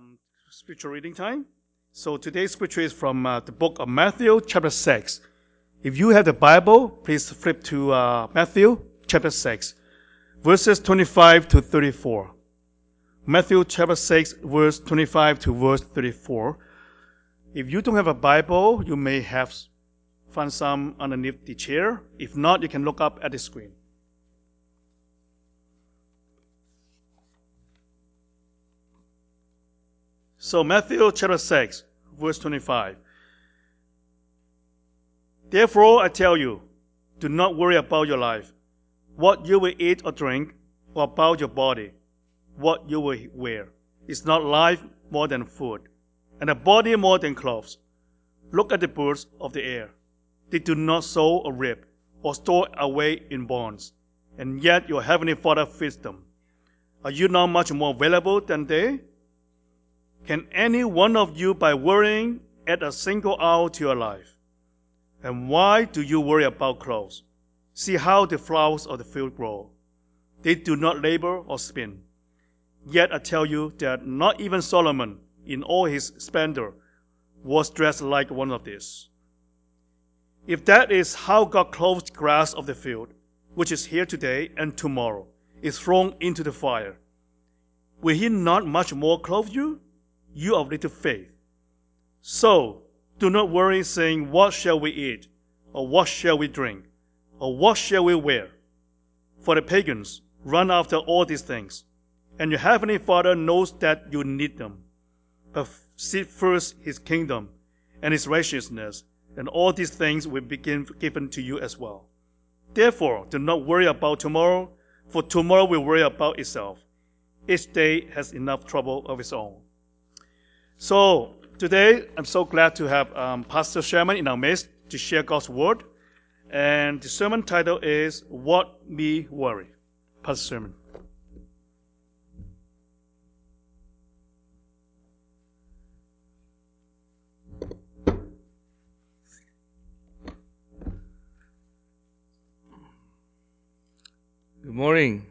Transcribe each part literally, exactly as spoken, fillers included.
um, spiritual reading time. So today's scripture is from uh, the book of Matthew, chapter six. If you have the Bible, please flip to uh, Matthew, chapter six, verses twenty-five to thirty-four. Matthew, chapter six, verse twenty-five to verse thirty-four. If you don't have a Bible, you may have found some underneath the chair. If not, you can look up at the screen. So Matthew chapter six, verse twenty-five. Therefore I tell you, do not worry about your life, what you will eat or drink, or about your body, what you will wear. Is not life more than food, and the body more than clothes? Look at the birds of the air. They do not sow or reap, or store away in barns, and yet your heavenly Father feeds them. Are you not much more valuable than they? Can any one of you, by worrying, add a single hour to your life? And why do you worry about clothes? See how the flowers of the field grow. They do not labor or spin. Yet I tell you that not even Solomon, in all his splendor, was dressed like one of these. If that is how God clothes the grass of the field, which is here today and tomorrow is thrown into the fire, will he not much more clothe you? You of little faith. So do not worry, saying, what shall we eat? Or what shall we drink? Or what shall we wear? For the pagans run after all these things, and your heavenly Father knows that you need them. But seek first his kingdom and his righteousness, and all these things will be given to you as well. Therefore, do not worry about tomorrow, for tomorrow will worry about itself. Each day has enough trouble of its own. So today, I'm so glad to have um, Pastor Sherman in our midst to share God's word. And the sermon title is What Me Worry. Pastor Sherman. Good morning.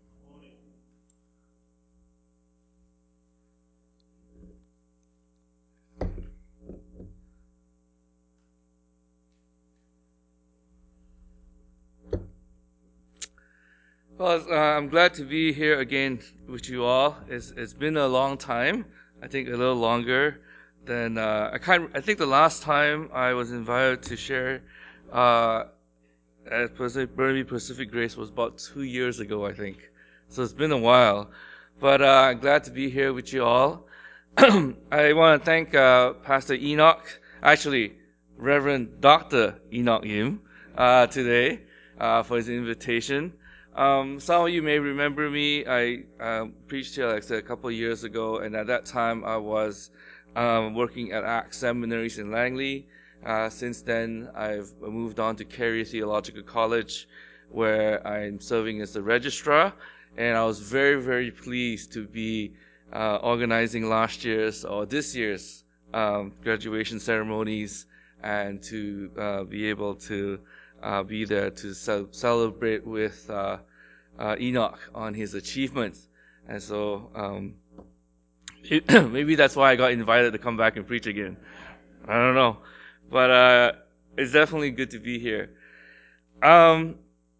Well, uh, I'm glad to be here again with you all. It's, it's been a long time. I think a little longer than uh, I can't. I think the last time I was invited to share uh, at Pacific, Burnaby Pacific Grace was about two years ago, I think. So it's been a while, but uh, I'm glad to be here with you all. I want to thank uh, Pastor Enoch, actually Reverend Doctor Enoch Yim, uh, today uh, for his invitation. Um, some of you may remember me. I uh, preached here, like I said, a couple of years ago, and at that time I was um, working at Acts Seminaries in Langley. Uh, since then, I've moved on to Carey Theological College, where I'm serving as the registrar, and I was very, very pleased to be uh, organizing last year's or this year's um, graduation ceremonies, and to uh, be able to Uh, be there to ce- celebrate with uh, uh, Enoch on his achievements. And so um, it, maybe that's why I got invited to come back and preach again. I don't know. But uh, it's definitely good to be here. Um,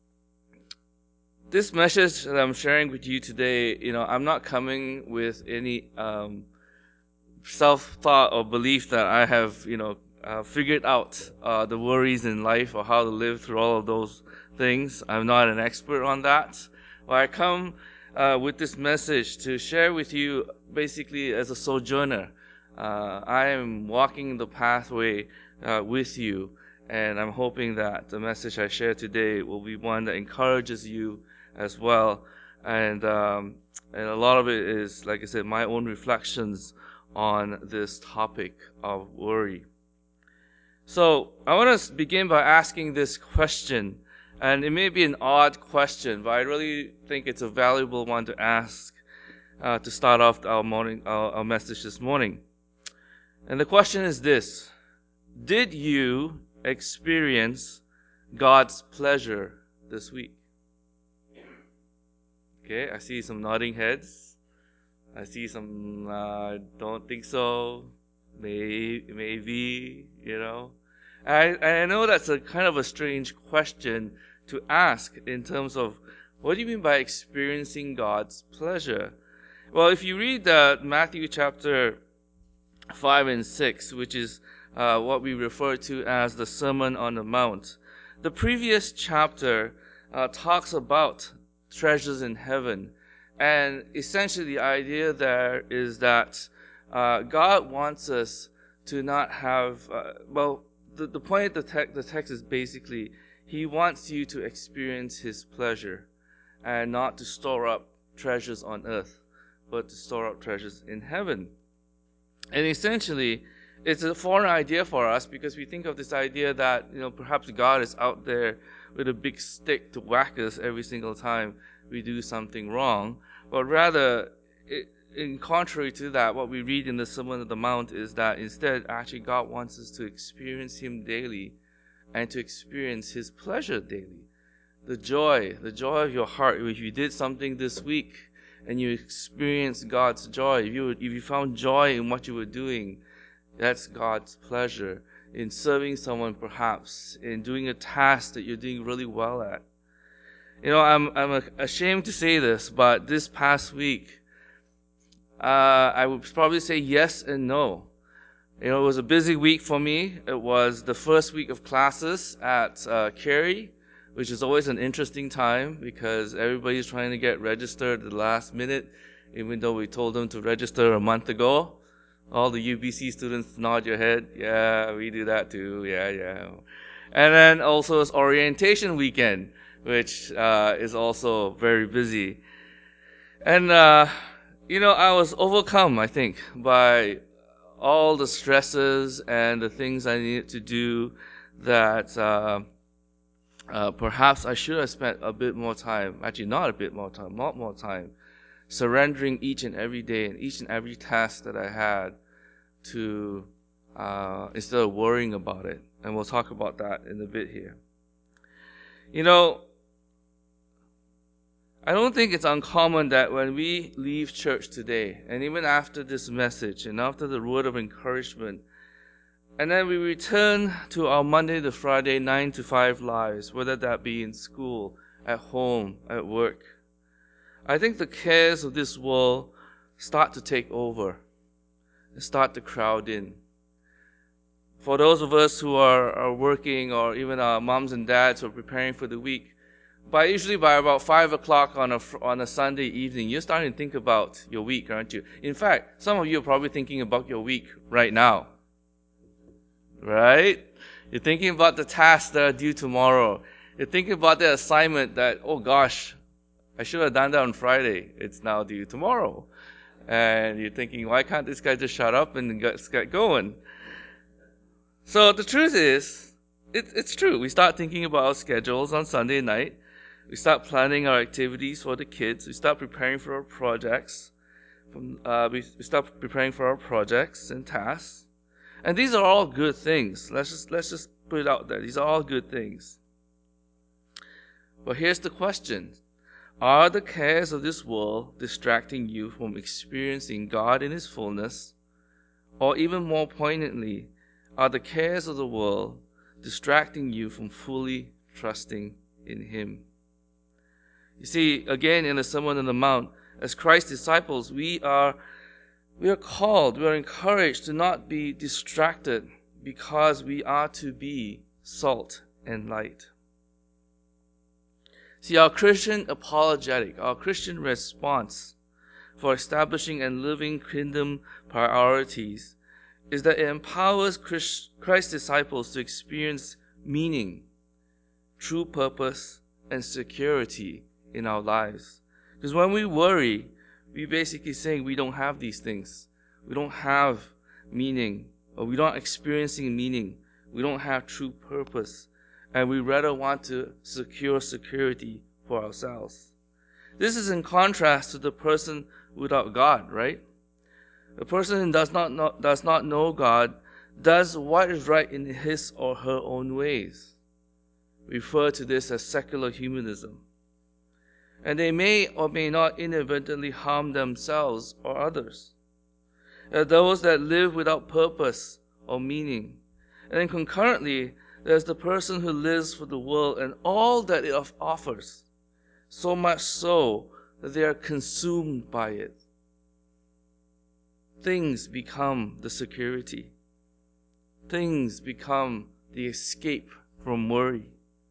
this message that I'm sharing with you today, you know, I'm not coming with any um, self-thought or belief that I have, you know, Uh, figured out uh, the worries in life or how to live through all of those things. I'm not an expert on that. But I come uh, with this message to share with you basically as a sojourner. Uh, I am walking the pathway uh, with you, and I'm hoping that the message I share today will be one that encourages you as well. And, um, and a lot of it is, like I said, my own reflections on this topic of worry. So I want to begin by asking this question, and it may be an odd question, but I really think it's a valuable one to ask uh, to start off our morning, our, our message this morning. And the question is this: did you experience God's pleasure this week? Okay, I see some nodding heads. I see some, uh, don't think so, May, maybe, you know. I, I know that's a kind of a strange question to ask in terms of, what do you mean by experiencing God's pleasure? Well, if you read uh, Matthew chapter five and six, which is uh, what we refer to as the Sermon on the Mount, the previous chapter uh, talks about treasures in heaven. And essentially the idea there is that uh, God wants us to not have, uh, well, the, the point of the, te- the text is basically, He wants you to experience His pleasure and not to store up treasures on earth, but to store up treasures in heaven. And essentially, it's a foreign idea for us because we think of this idea that, you know, perhaps God is out there with a big stick to whack us every single time we do something wrong. But rather, it, in contrary to that, what we read in the Sermon on the Mount is that instead, actually, God wants us to experience Him daily and to experience His pleasure daily. The joy, the joy of your heart. If you did something this week and you experienced God's joy, if you, if you found joy in what you were doing, that's God's pleasure. In serving someone, perhaps, in doing a task that you're doing really well at. You know, I'm I'm ashamed to say this, but this past week, uh, I would probably say yes and no. You know, it was a busy week for me. It was the first week of classes at uh, Carey, which is always an interesting time because everybody's trying to get registered at the last minute, even though we told them to register a month ago. All the U B C students nod your head. Yeah, we do that too. Yeah, yeah. And then also it's orientation weekend, which uh, is also very busy. And, uh, you know, I was overcome, I think, by all the stresses and the things I needed to do that uh, uh, perhaps I should have spent a bit more time, actually not a bit more time, not more time, surrendering each and every day and each and every task that I had to, uh, instead of worrying about it. And we'll talk about that in a bit here. You know, I don't think it's uncommon that when we leave church today, and even after this message, and after the word of encouragement, and then we return to our Monday to Friday nine to five lives, whether that be in school, at home, at work, I think the cares of this world start to take over and start to crowd in. For those of us who are, are working, or even our moms and dads who are preparing for the week, by usually by about five o'clock on a on a Sunday evening, you're starting to think about your week, aren't you? In fact, some of you are probably thinking about your week right now, right? You're thinking about the tasks that are due tomorrow. You're thinking about the assignment that, oh gosh, I should have done that on Friday. It's now due tomorrow, and you're thinking, why can't this guy just shut up and get, get going? So the truth is, it, it's true. We start thinking about our schedules on Sunday night. We start planning our activities for the kids. We start preparing for our projects. From, uh, we, we start preparing for our projects and tasks. And these are all good things. Let's just, let's just put it out there. These are all good things. But here's the question. Are the cares of this world distracting you from experiencing God in His fullness? Or even more poignantly, are the cares of the world distracting you from fully trusting in Him? You see, again in the Sermon on the Mount, as Christ's disciples, we are we are called, we are encouraged to not be distracted because we are to be salt and light. See, our Christian apologetic, our Christian response for establishing and living kingdom priorities is that it empowers Christ's disciples to experience meaning, true purpose, and security in our lives. Because when we worry, we're basically saying we don't have these things. We don't have meaning, or we're not experiencing meaning. We don't have true purpose. And we rather want to secure security for ourselves. This is in contrast to the person without God, right? A person who does not know, does not know God does what is right in his or her own ways. We refer to this as secular humanism. and they may or may not inadvertently harm themselves or others. There are those that live without purpose or meaning. And then concurrently, there's the person who lives for the world and all that it offers, so much so that they are consumed by it. Things become the security. Things become the escape from worry.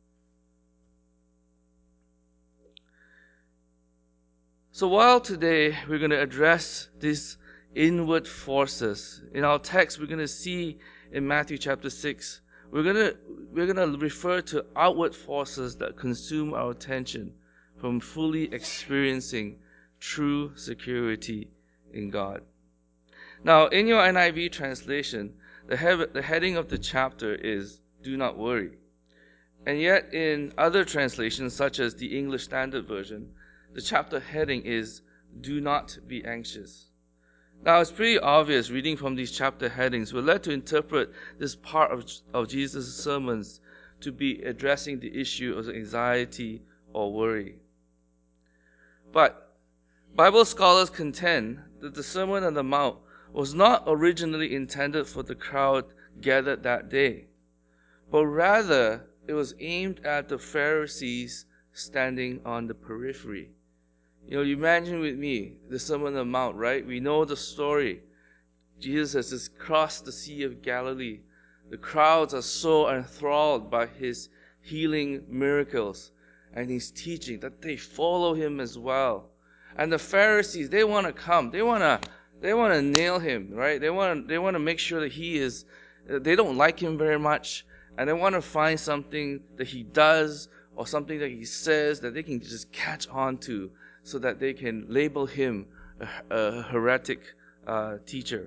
So while today we're going to address these inward forces, in our text we're going to see in Matthew chapter six, we're going to we're going to refer to outward forces that consume our attention from fully experiencing true security in God. Now, in your N I V translation, the, he- the heading of the chapter is "Do not worry." And yet in other translations, such as the English Standard Version, the chapter heading is "Do not be anxious." Now, it's pretty obvious reading from these chapter headings, we're led to interpret this part of, of Jesus' sermons to be addressing the issue of anxiety or worry. But Bible scholars contend that the Sermon on the Mount was not originally intended for the crowd gathered that day, but rather it was aimed at the Pharisees standing on the periphery. You know, you imagine with me the Sermon on the Mount, right? We know the story. Jesus has just crossed the Sea of Galilee. The crowds are so enthralled by his healing miracles and his teaching that they follow him as well. And the Pharisees, they want to come. They want to they want to nail him, right? They want they want to make sure that he is they don't like him very much, and they want to find something that he does or something that he says that they can just catch on to, so that they can label him a, a heretic uh, teacher.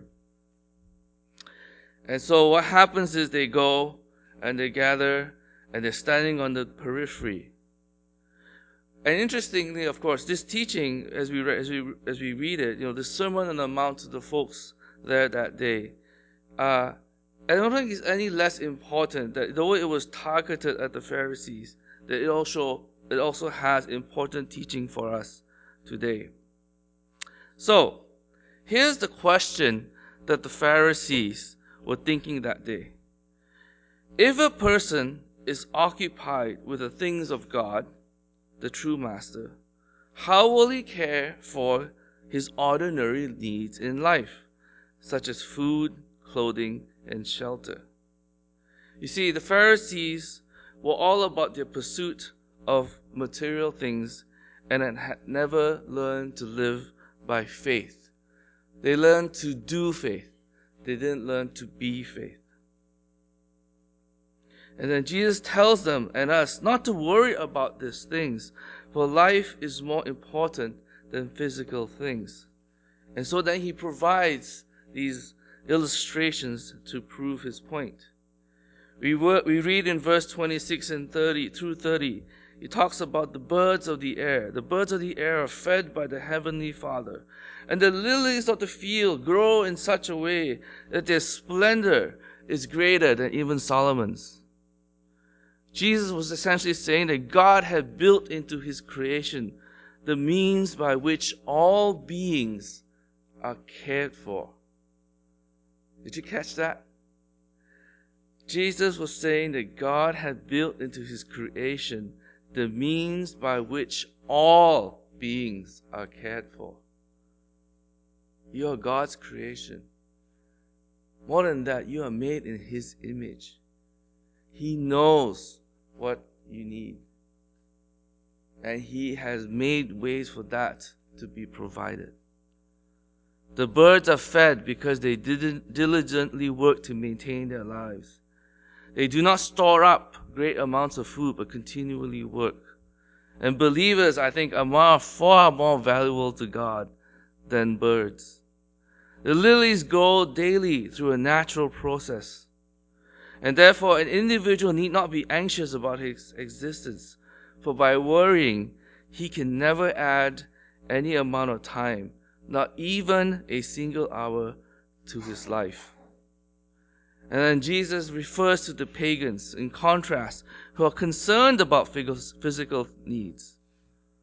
And so what happens is they go and they gather and they're standing on the periphery. And interestingly, of course, this teaching, as we re- as we as we read it, you know, the Sermon on the Mount to the folks there that day, uh, I don't think it's any less important that though it was targeted at the Pharisees, that it also it also has important teaching for us today. So, here's the question that the Pharisees were thinking that day. If a person is occupied with the things of God, the true master, how will he care for his ordinary needs in life, such as food, clothing, and shelter? You see, the Pharisees were all about their pursuit of material things and had never learned to live by faith. They learned to do faith. They didn't learn to be faith. And then Jesus tells them and us not to worry about these things, for life is more important than physical things. And so then he provides these illustrations to prove his point. We, were, we read in verse twenty-six and thirty through thirty, he talks about the birds of the air. The birds of the air are fed by the heavenly Father. And the lilies of the field grow in such a way that their splendor is greater than even Solomon's. Jesus was essentially saying that God had built into his creation the means by which all beings are cared for. Did you catch that? Jesus was saying that God had built into his creation the means by which all beings are cared for. You are God's creation. More than that, you are made in his image. He knows what you need. And he has made ways for that to be provided. The birds are fed because they didn't diligently work to maintain their lives. They do not store up great amounts of food, but continually work. And believers, I think, are more, far more valuable to God than birds. The lilies grow daily through a natural process. And therefore, an individual need not be anxious about his existence, for by worrying, he can never add any amount of time, not even a single hour, to his life. And then Jesus refers to the pagans, in contrast, who are concerned about physical needs.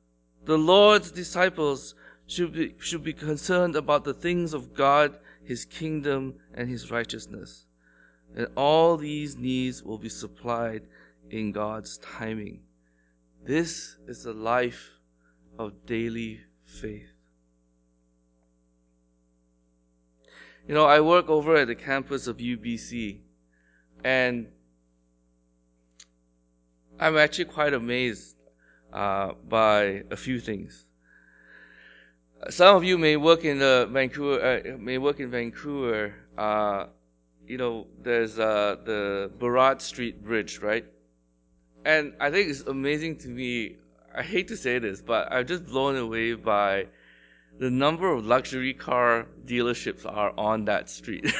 The Lord's disciples should be, should be concerned about the things of God, His kingdom, and His righteousness. And all these needs will be supplied in God's timing. This is the life of daily faith. You know, I work over at the campus of U B C, and I'm actually quite amazed uh, by a few things. Some of you may work in the Vancouver, uh, may work in Vancouver. Uh, you know, there's uh, the Burrard Street Bridge, right? And I think it's amazing to me. I hate to say this, but I'm just blown away by the number of luxury car dealerships are on that street.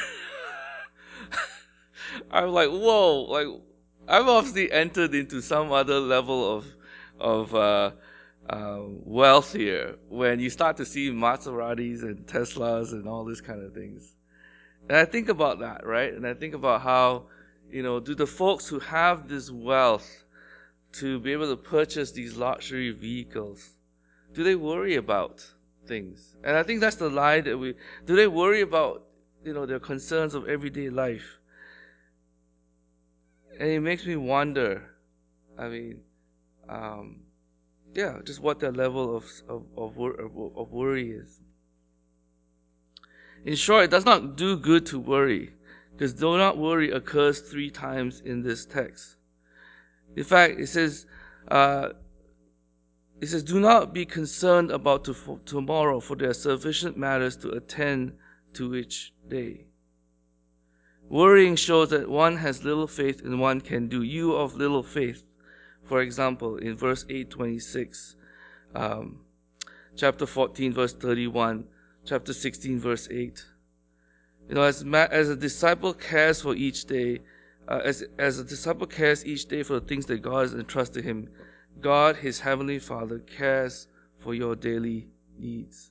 I'm like, whoa! Like, I've obviously entered into some other level of of uh, uh, wealth here when you start to see Maseratis and Teslas and all these kind of things. And I think about that, right? And I think about how, you know, do the folks who have this wealth to be able to purchase these luxury vehicles, do they worry about things? And I think that's the lie that we, do they worry about, you know, their concerns of everyday life? And it makes me wonder, I mean, um, yeah, just what their level of, of, of, of worry is. In short, it does not do good to worry, because do not worry occurs three times in this text. In fact, it says, uh, it says, do not be concerned about to, tomorrow, for there are sufficient matters to attend to each day. Worrying shows that one has little faith in one can do. You of little faith, for example, in verse eight twenty-six, um, chapter fourteen, verse thirty-one, chapter sixteen, verse eight. You know, as ma- as a disciple cares for each day, uh, as as a disciple cares each day for the things that God has entrusted him, God, His Heavenly Father, cares for your daily needs.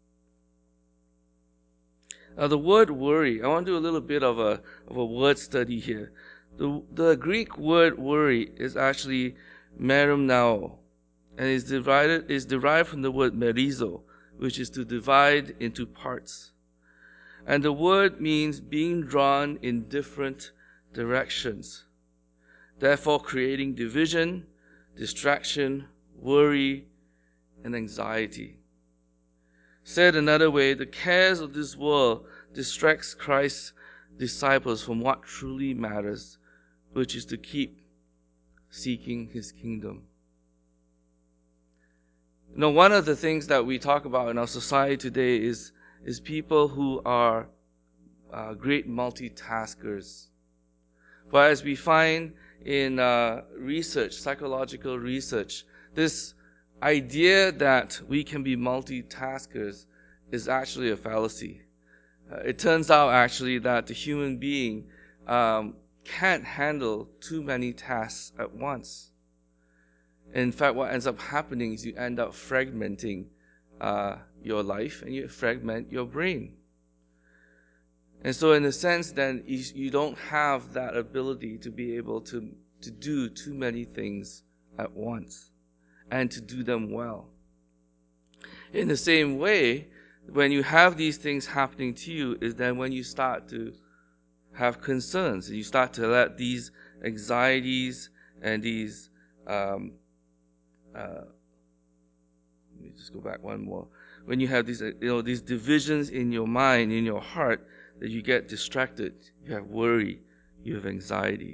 Now, the word worry, I want to do a little bit of a of a word study here. The the Greek word worry is actually merimnao, and is divided is derived from the word merizo, which is to divide into parts. And the word means being drawn in different directions, therefore creating division, distraction, worry, and anxiety. Said another way, the cares of this world distracts Christ's disciples from what truly matters, which is to keep seeking His kingdom. You know, one of the things that we talk about in our society today is, is people who are uh, great multitaskers. But as we find in uh, research, psychological research, this idea that we can be multitaskers is actually a fallacy. Uh, it turns out actually that the human being um, can't handle too many tasks at once. In fact, what ends up happening is you end up fragmenting uh, your life and you fragment your brain. And so in a sense, then, you, you don't have that ability to be able to, to do too many things at once and to do them well. In the same way, when you have these things happening to you, is then when you start to have concerns. You start to let these anxieties and these, um, uh, let me just go back one more. When you have these, you know, these divisions in your mind, in your heart, that you get distracted, you have worry, you have anxiety.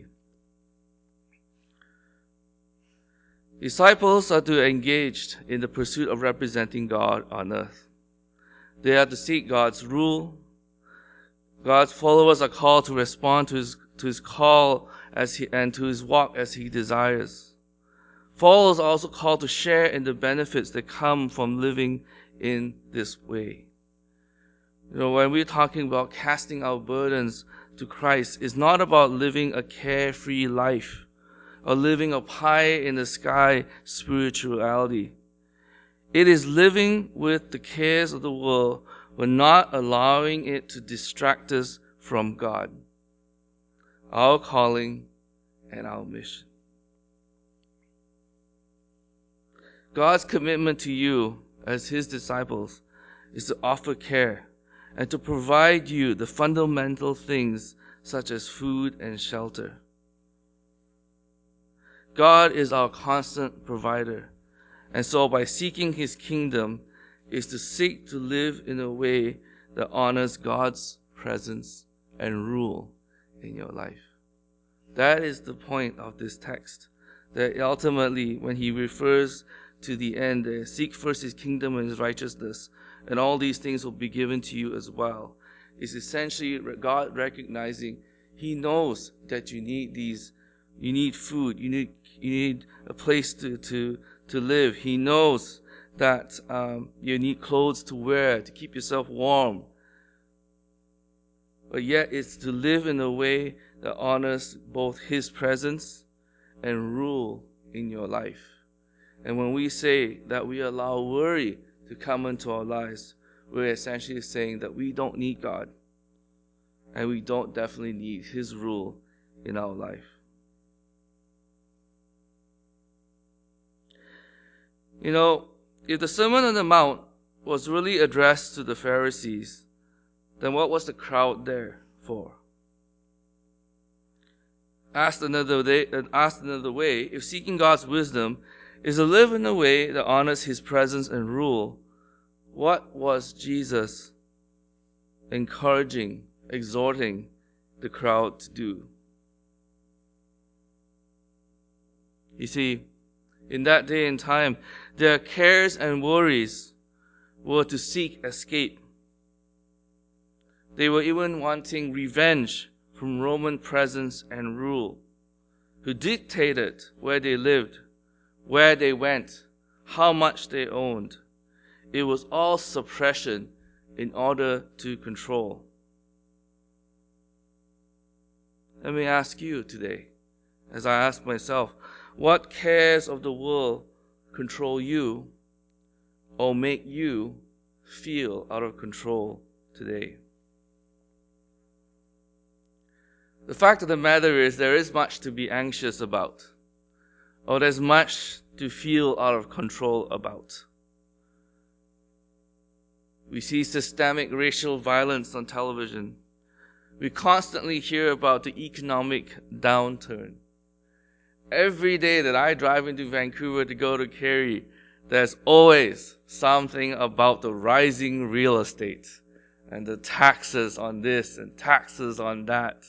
Disciples are to engage in the pursuit of representing God on earth. They are to seek God's rule. God's followers are called to respond to His to His call as he and to His walk as He desires. Followers are also called to share in the benefits that come from living in this way. You know, when we're talking about casting our burdens to Christ, it's not about living a carefree life or living a pie-in-the-sky spirituality. It is living with the cares of the world, but not allowing it to distract us from God, our calling, and our mission. God's commitment to you as His disciples is to offer care and to provide you the fundamental things such as food and shelter. God is our constant provider, and so by seeking His kingdom is to seek to live in a way that honors God's presence and rule in your life. That is the point of this text. That ultimately, when he refers to the end, uh, seek first His kingdom and His righteousness, and all these things will be given to you as well, is essentially God recognizing He knows that you need these. You need food. You need you need a place to to to live. He knows that um, you need clothes to wear to keep yourself warm. But yet, it's to live in a way that honors both His presence and rule in your life. And when we say that we allow worry to come into our lives, we're essentially saying that we don't need God, and we don't definitely need His rule in our life. You know, if the Sermon on the Mount was really addressed to the Pharisees, then what was the crowd there for? Asked another way, asked another way, if seeking God's wisdom is to live in a way that honors His presence and rule, what was Jesus encouraging, exhorting the crowd to do? You see, in that day and time, their cares and worries were to seek escape. They were even wanting revenge from Roman presence and rule, who dictated where they lived, where they went, how much they owned. It was all suppression in order to control. Let me ask you today, as I ask myself, what cares of the world control you or make you feel out of control today? The fact of the matter is there is much to be anxious about, or there's much to feel out of control about. We see systemic racial violence on television. We constantly hear about the economic downturn. Every day that I drive into Vancouver to go to Cary, there's always something about the rising real estate and the taxes on this and taxes on that.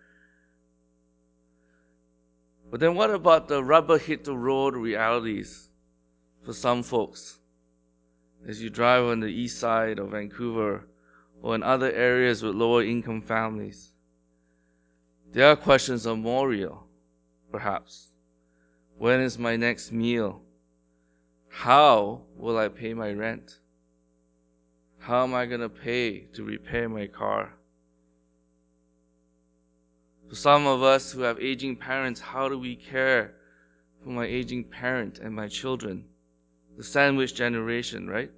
But then what about the rubber hit the road realities for some folks? As you drive on the east side of Vancouver or in other areas with lower income families, there are questions of more real, perhaps. When is my next meal? How will I pay my rent? How am I going to pay to repair my car? For some of us who have aging parents, how do we care for my aging parent and my children? The sandwich generation, right?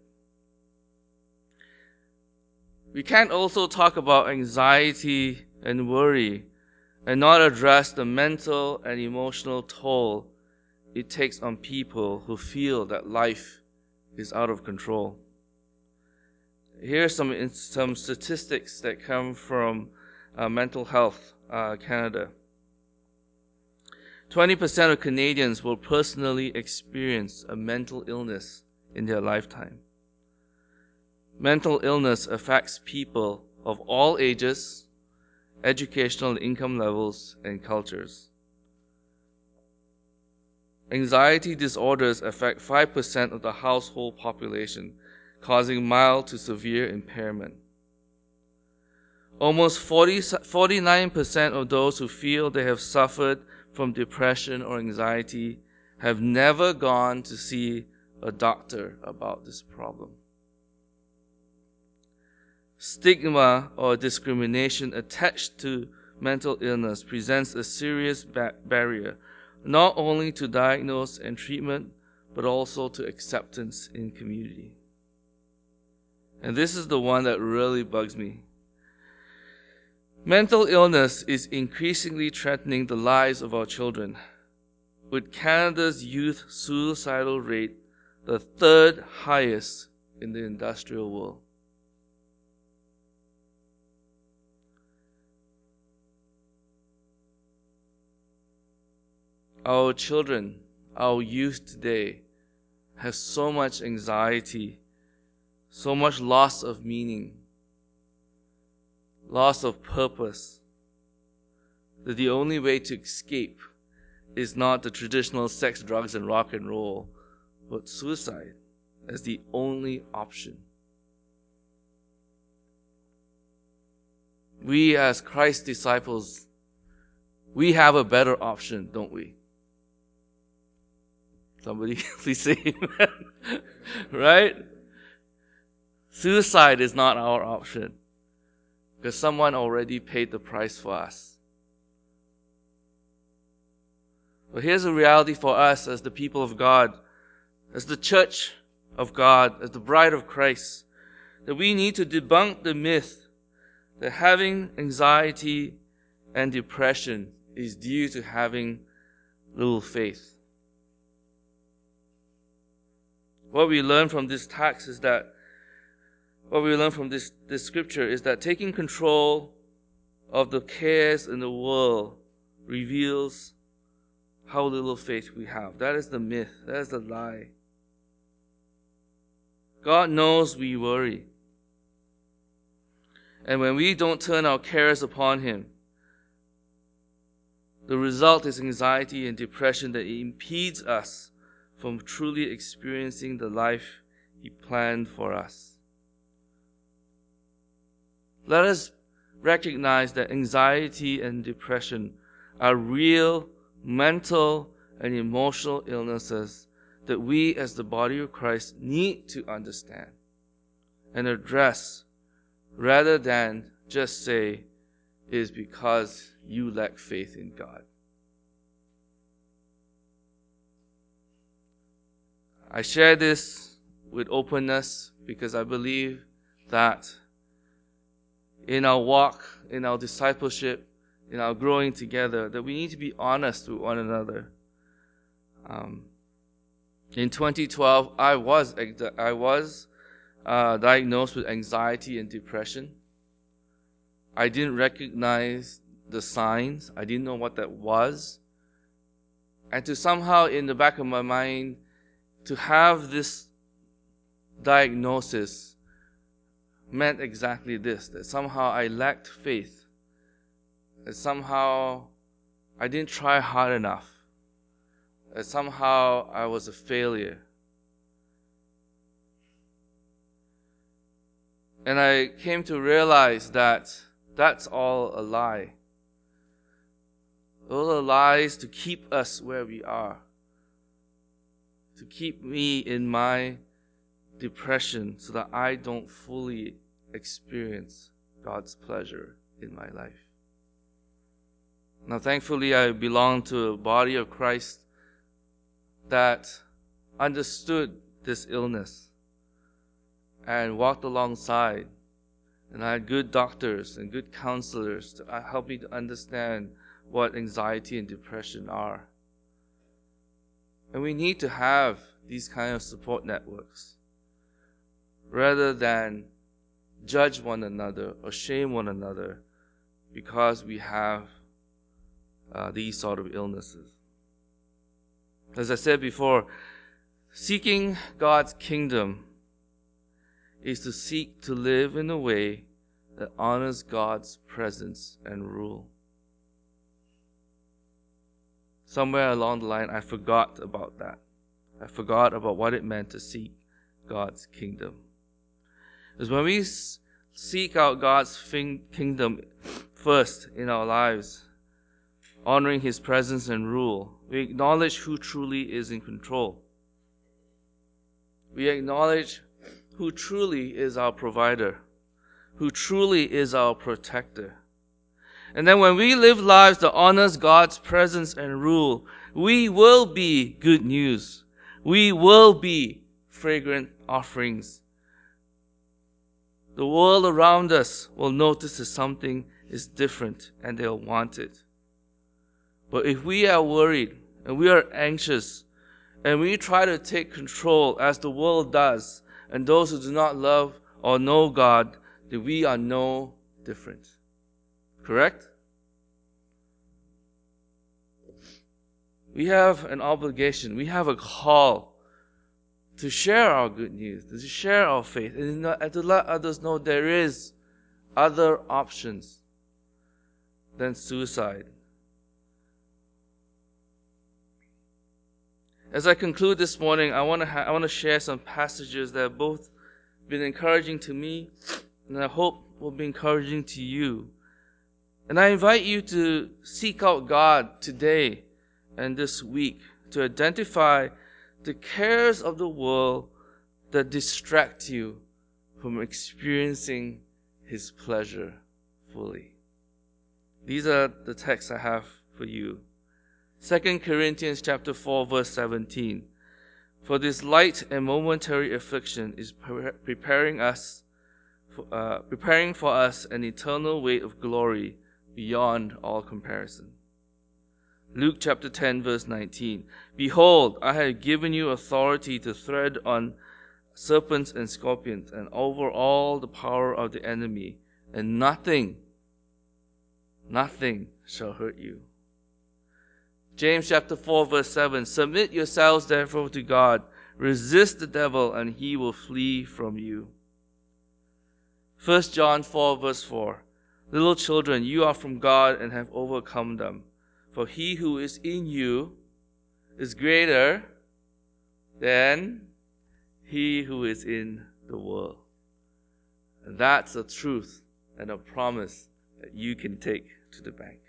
We can't also talk about anxiety and worry and not address the mental and emotional toll it takes on people who feel that life is out of control. Here are some, some statistics that come from uh, Mental Health uh, Canada. twenty percent of Canadians will personally experience a mental illness in their lifetime. Mental illness affects people of all ages, educational and income levels, and cultures. Anxiety disorders affect five percent of the household population, causing mild to severe impairment. Almost forty, forty-nine percent of those who feel they have suffered from depression or anxiety have never gone to see a doctor about this problem. Stigma or discrimination attached to mental illness presents a serious ba- barrier, not only to diagnosis and treatment, but also to acceptance in community. And this is the one that really bugs me. Mental illness is increasingly threatening the lives of our children, with Canada's youth suicidal rate the third highest in the industrial world. Our children, our youth today, have so much anxiety, so much loss of meaning, loss of purpose, that the only way to escape is not the traditional sex, drugs, and rock and roll, but suicide as the only option. We as Christ's disciples, we have a better option, don't we? Somebody please say amen. Right? Suicide is not our option because someone already paid the price for us. But here's a reality for us as the people of God, as the church of God, as the bride of Christ, that we need to debunk the myth that having anxiety and depression is due to having little faith. What we learn from this text is that, what we learn from this, this scripture is that taking control of the cares in the world reveals how little faith we have. That is the myth. That is the lie. God knows we worry. And when we don't turn our cares upon Him, the result is anxiety and depression that impedes us from truly experiencing the life He planned for us. Let us recognize that anxiety and depression are real mental and emotional illnesses that we as the body of Christ need to understand and address, rather than just say, it is because you lack faith in God. I share this with openness because I believe that in our walk, in our discipleship, in our growing together, that we need to be honest with one another. Um, in twenty twelve, I was I was uh, diagnosed with anxiety and depression. I didn't recognize the signs. I didn't know what that was. And to somehow, in the back of my mind, to have this diagnosis meant exactly this, that somehow I lacked faith, that somehow I didn't try hard enough, that somehow I was a failure. And I came to realize that that's all a lie. Those are lies to keep us where we are, to keep me in my depression so that I don't fully experience God's pleasure in my life. Now, thankfully, I belong to a body of Christ that understood this illness and walked alongside. And I had good doctors and good counselors to help me to understand what anxiety and depression are. And we need to have these kind of support networks rather than judge one another or shame one another because we have uh, these sort of illnesses. As I said before, seeking God's kingdom is to seek to live in a way that honors God's presence and rule. Somewhere along the line, I forgot about that. I forgot about what it meant to seek God's kingdom. Because when we seek out God's kingdom first in our lives, honoring His presence and rule, we acknowledge who truly is in control. We acknowledge who truly is our provider, who truly is our protector. And then when we live lives that honors God's presence and rule, we will be good news. We will be fragrant offerings. The world around us will notice that something is different and they'll want it. But if we are worried and we are anxious and we try to take control as the world does, and those who do not love or know God, that we are no different. Correct? We have an obligation, we have a call to share our good news, to share our faith, and to let others know there is other options than suicide. As I conclude this morning, I want to ha- I want to share some passages that have both been encouraging to me, and I hope will be encouraging to you. And I invite you to seek out God today and this week to identify the cares of the world that distract you from experiencing His pleasure fully. These are the texts I have for you. Second Corinthians chapter four, verse seventeen. For this light and momentary affliction is pre- preparing us, for, uh, preparing for us an eternal weight of glory beyond all comparison. Luke chapter ten, verse nineteen. Behold, I have given you authority to tread on serpents and scorpions, and over all the power of the enemy, and nothing, nothing shall hurt you. James chapter four, verse seven. Submit yourselves therefore to God. Resist the devil, and he will flee from you. First John four, verse four. Little children, you are from God and have overcome them. For he who is in you is greater than he who is in the world. And that's a truth and a promise that you can take to the bank.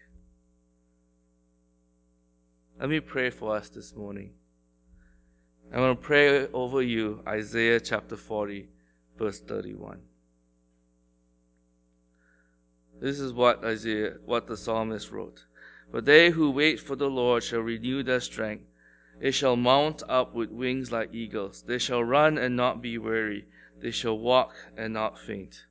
Let me pray for us this morning. I want to pray over you, Isaiah chapter forty, verse thirty-one. This is what Isaiah, what the psalmist wrote. But they who wait for the Lord shall renew their strength. They shall mount up with wings like eagles. They shall run and not be weary. They shall walk and not faint.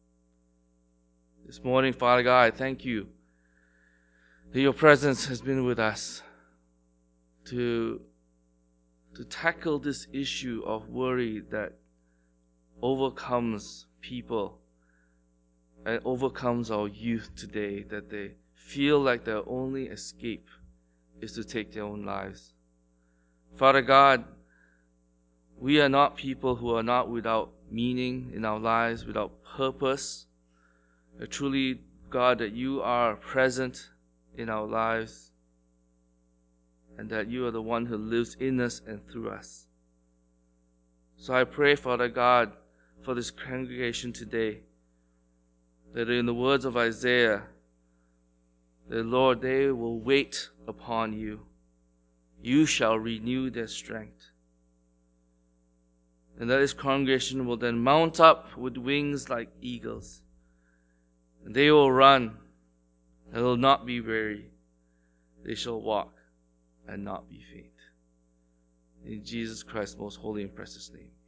This morning, Father God, I thank you that your presence has been with us to, to tackle this issue of worry that overcomes people and overcomes our youth today, that they feel like their only escape is to take their own lives. Father God, we are not people who are not without meaning in our lives, without purpose. But truly, God, that you are present in our lives and that you are the one who lives in us and through us. So I pray, Father God, for this congregation today, that in the words of Isaiah, that Lord, they will wait upon you. You shall renew their strength. And that this congregation will then mount up with wings like eagles. And they will run and will not be weary. They shall walk and not be faint. In Jesus Christ's most holy and precious name.